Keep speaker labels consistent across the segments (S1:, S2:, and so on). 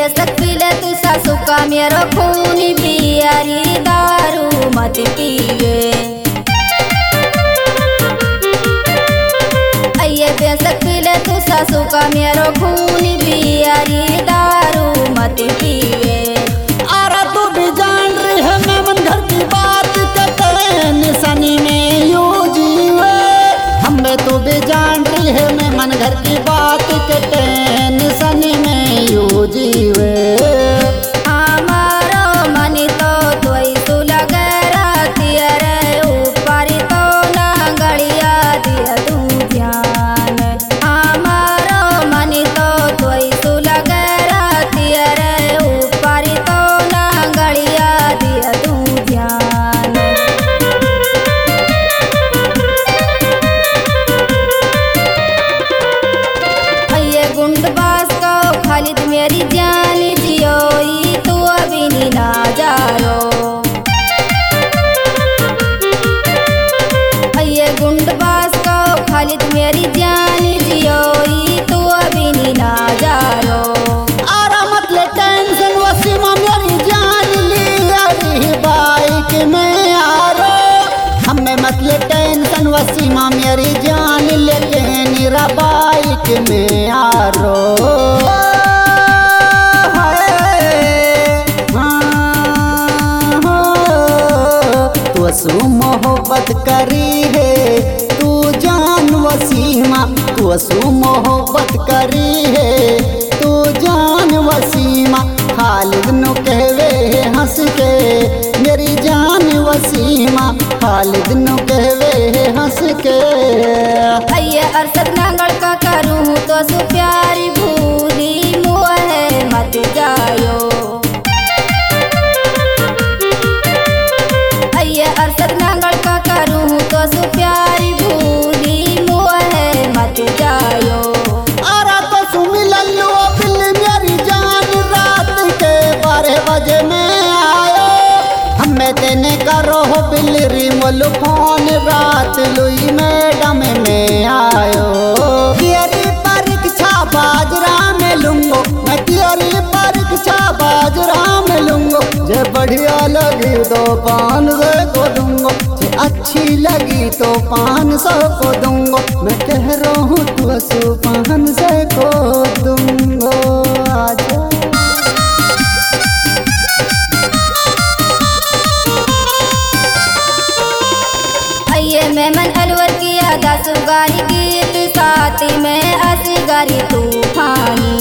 S1: बेशक पीले तू सासू का मेरो खून पियारी दारू मत पीवे। ये बेशक पीले तू सासू का मेरो खून पियारी दारू मत पीवे।
S2: अरे तू भी जान रही है मैं मन घर की बात कहते निशानी में यूं जीवे। हमें तू भी जान रही है मैं मन घर की बात कहते निशानी में यूं जीवे।
S1: हमारो मन तो तोई तू लगे राती रे ऊपर तो ना गड़िया दिया तू ध्यान। हमारो मन तो तोई तू लगे राती रे ऊपर तो ना गड़िया दिया तू ध्यान। ये गुंडबाज को खालिद मेरी जान जियोई तू अभी नी ना जारो। ये गुंडबाज को खालिद मेरी जान जियोई तू अभी नी ना जारो।
S2: अरे मत ले टेंशन वसीमा मेरी जान ली बाइक में आरो। हमें मत ले टेंशन वसीमा मेरी जान लेके निरा बाइक में आरो। तू मोहब्बत करी है तू जान वसीमा। तू मोहब्बत करी है तू जान वसीमा। खालिद नु कहवे हंस के मेरी जान वसीमा। खालिद नु कहवे हंस के।
S1: ये अरसद नांगल का करूँ तो सु प्यारी भूली मुआ है मत जायो। ये अरसद नांगल का करूँ तो सु प्यारी भूली मुआ है मत जायो।
S2: अरे तो सुमी लल्लू बिल मेरी जान रात के 12 बजे में आयो। हमें तेने करो बिल रिमोल फोन रात लुई मैडम में आयो। तेरी परीक्षा बाजरा में लूंगो मैं तेरी परीक्षा बाजरा में लूंगो। जे बढ़िया लगी तो 500 को दूंगो। जे अच्छी लगी तो 500 को दूंगो। मैं कह रहा हूँ तू 500 को दूंगो। आजा
S1: ये मेमन अलवर की आधा सुगारी गीत साथी में असगारी तूफानी।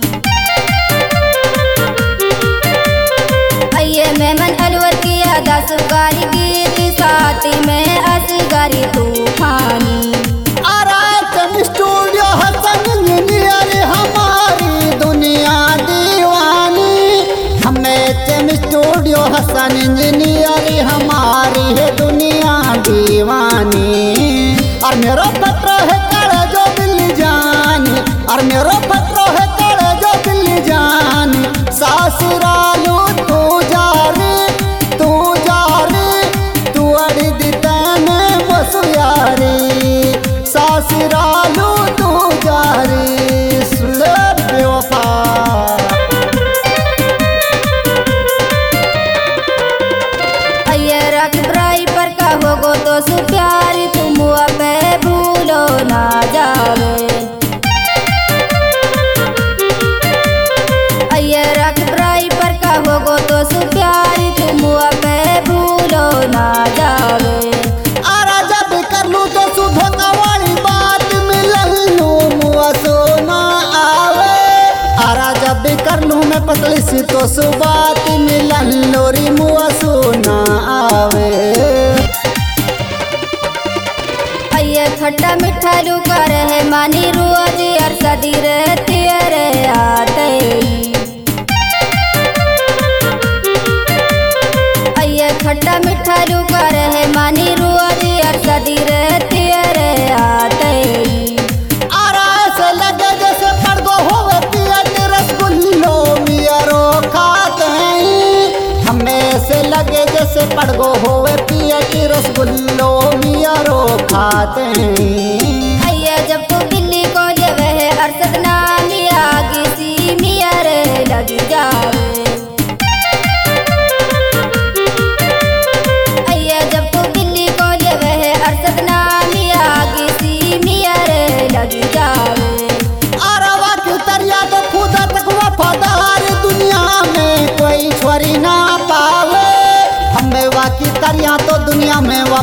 S1: ये मेमन अलवर की आधा सुगारी गीत साथी में असगारी तूफानी।
S2: स्टूडियो हसन इंजीनियर हमारी दुनिया दीवानी। हमें स्टूडियो हसन इंजीनियर हमारी है दुनिया दीवानी। और मेरो पत्र है कड़े जो दिल जानी। और मेरो पत्र है कड़े जो दिल जानी। सासुरालू तू जा रे तू अड़ी दिता में बसुयारी। सासुरालू तू जा रे सुले बेवफा।
S1: ये रख ब्राई पर का होगो तो सु प्यारी तुम पे भूलो ना जावे। ये रख ब्राई पर का होगो तो सु प्यारी तुम पे भूलो ना जावे।
S2: अरे जब कर लूँ तो सुबह का वाली बात मिलन लूँ मुआ सोना आवे। अरे जब कर लूँ मैं पतली सी तो सुबात मिलन लोरी मुआ सोना आवे।
S1: ये खट्टा मिठा लुका रहे मानी रोज अरसदी रहती रे आते। ये खट्टा मिठा लुका रहे मानी रोज अरसदी रहती रे आते।
S2: अरे ऐसे लगे जैसे पड़गो होवे पिया रसगुल्लो मियारो खाते हैं। हमें से लगे जैसे पड़गो होवे पिया की रसगुल्लो मियारो खाते हैं।
S1: जब तू दिल्ली को जब है अरसद नामी आगे सी मिया रे लग जा।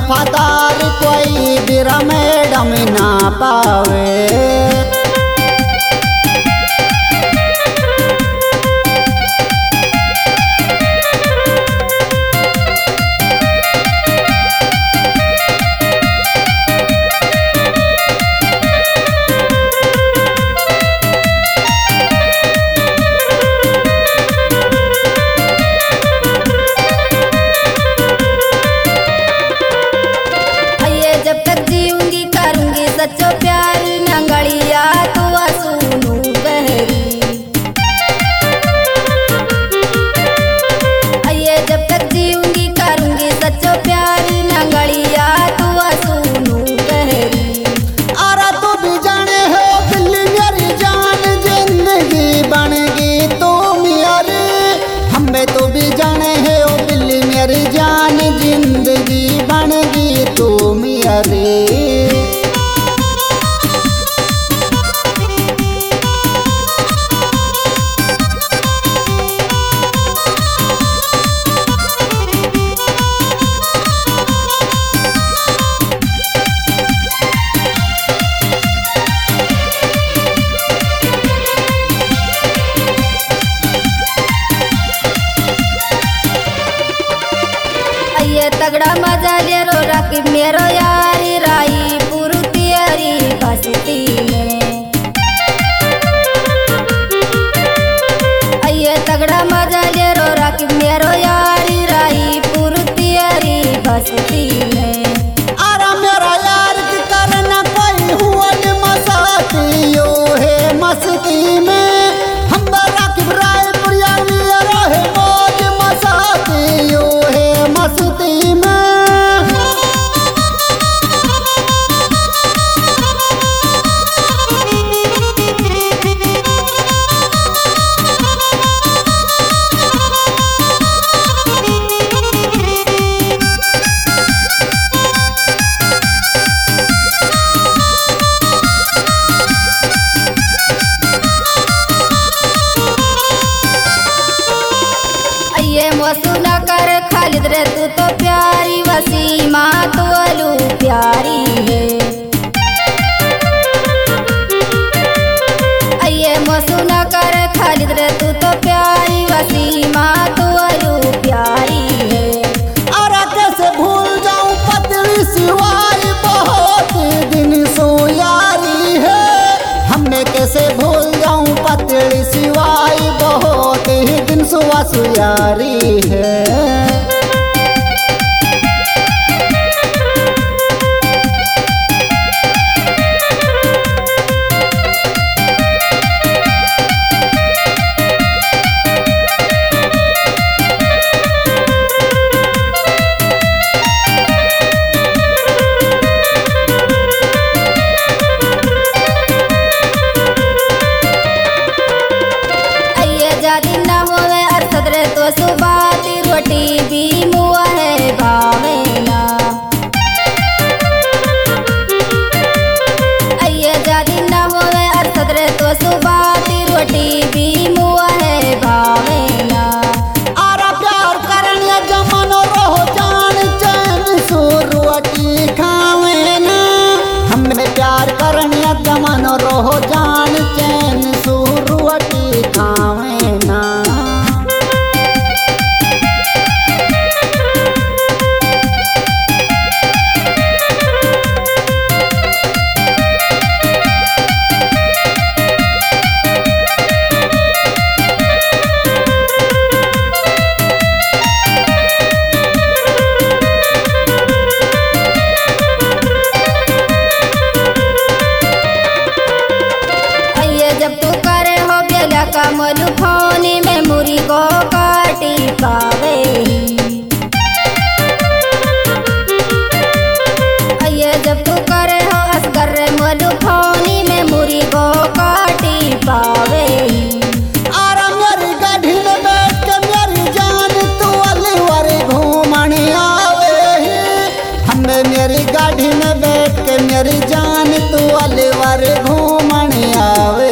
S2: वफादार कोई बिरा मैडम ना पावे।
S1: जब तक जीऊंगी करूंगी सच्चो प्यार नंगड़िया तू सुनू गहरी। आइए जब तक जीऊंगी करूंगी सच्चो प्यार नंगड़िया तू सुनू गहरी।
S2: अरे तू भी जाने हो बिल्ली मेरी जान जिंदगी बनेगी तू मेरी। हमें तो भी जाने है ओ बिल्ली मेरी जान जिंदगी बनेगी तू मेरी।
S1: ये तगड़ा मजा ले रो रखी मेरो यारी राई पुरु तियरी बस्ती में। ये तगड़ा मजा ले रो रखी मेरो यारी राई पुरु तियरी बस्ती में।
S2: अरे मेरा यार की करना कोई हुआ न मसाती यो है मस्ती में। हम राकिब राय पुरिया रहे मौज मसाती यो है मस्ती में।
S1: ये मसू न कर खालिद रे तू तो प्यारी वसीमा तो अलू प्यारी है। ये मसू न कर खालिद रे तू तो प्यारी वसीमा तो अलू प्यारी है।
S2: अरे कैसे भूल जाऊं पतली सिवाय बहुत दिन सो यारी है। हमें कैसे भूल जाऊं पतली सिवाय बहुत ही दिन सुबह सुयारी है।
S1: जादी न होवे अरसद रे तो सुबाती रोटी भी मुआ है भावेना। ये जादी न होवे अरसद रे तो सुबाती रोटी भी मुआ है भावेना।
S2: अरे प्यार करने जमानो रहो जान चैन सुरुआती खावे ना। हमें प्यार करने जमानो रहो जान चैन सुरुआती खावे ना।
S1: जब तू करे हो बेला का मलू फोनी में मुरी को काटी पावे। ये जब तू करे हो असगर रे मलू फोनी में मुरी को काटी पावे।
S2: अरे मेरी गाड़ी में बैठ के मेरी जान तू अलीवर घूमने आवे। हमें मेरी गाड़ी में बैठ के मेरी जान तू अलीवर घूमने आवे।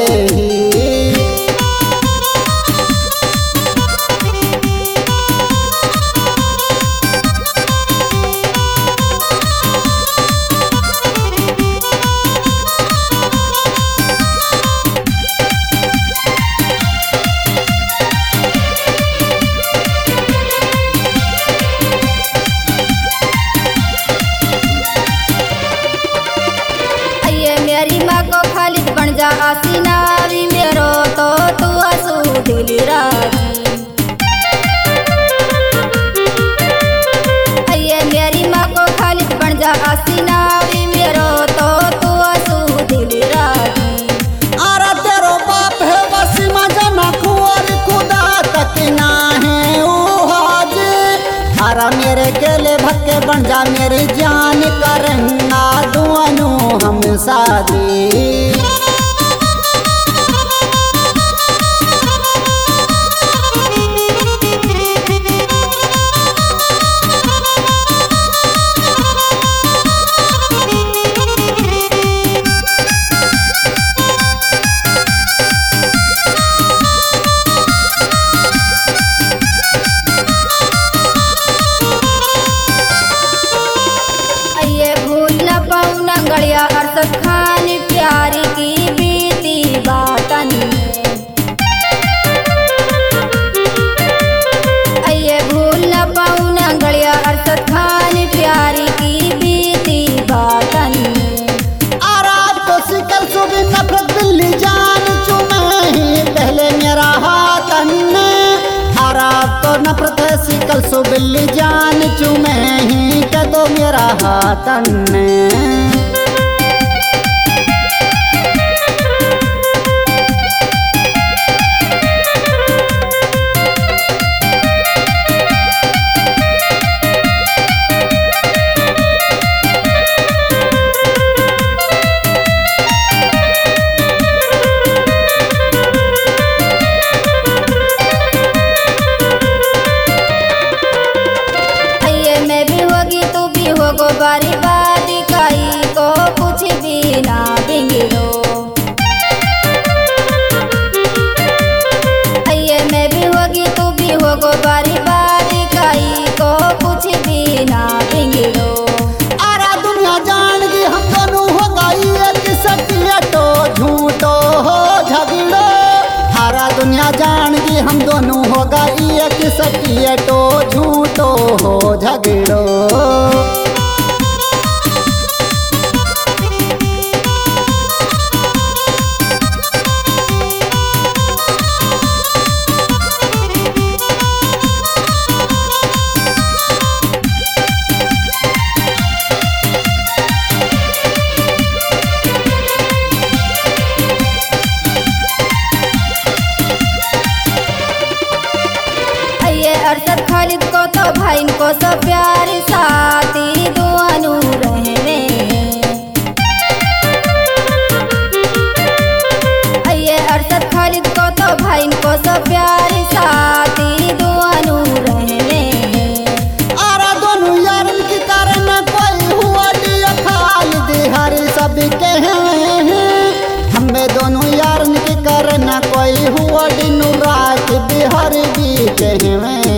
S1: मेरी माँ को खालिद बन जा आसीनावी मेरो तो तू आंसू दिल राजी। अये मेरी माँ को खालिद बन जा आसीनावी मेरो तो तू आंसू दिल राजी।
S2: आरा तेरो बाप है वसीमा जना कुंवर खुदा तक ना है ओ हाजी। आरा मेरे केले भक्के बन जा मेरी जान करना दुआनु हम शादी।
S1: गड़िया अरसद खान प्यारी की बीती बातन अये भूल न पाऊँ न गड़िया अरसद खान प्यारी की बीती बातन।
S2: आराब तो सिकल सुबह नफरत बिल्ली जान चुमे ही पहले मेरा हाथन। आराब तो नफरत है सिकल सु बिल्ली जान चुमे ही के दो मेरा हाथन।
S1: होगो बारी बारी काई को कुछ भी ना बिगड़ो। अये मैं भी होगी तू भी होगो बारी बारी काई को कुछ भी ना बिगड़ो।
S2: आरा दुनिया जान गई हम दोनों हो गई एक सटिया तो झूठो हो झगड़ो। आरा दुनिया जान गई हम दोनों हो गई एक सटिया तो झूठो हो झगड़ो।
S1: अरसद खालिद को तो भाई को सब प्यारी साथी दुआनु रहने। अये अरसद खालिद को तो भाई को सब प्यारी साथी दुआनु रहने।
S2: आरा दोनों यार की कारण कोई हुआ दिया खालिद हर सब के हैं। हमें दोनों यार की कारण कोई हुआ दिनु रात बिहार भी के हैं।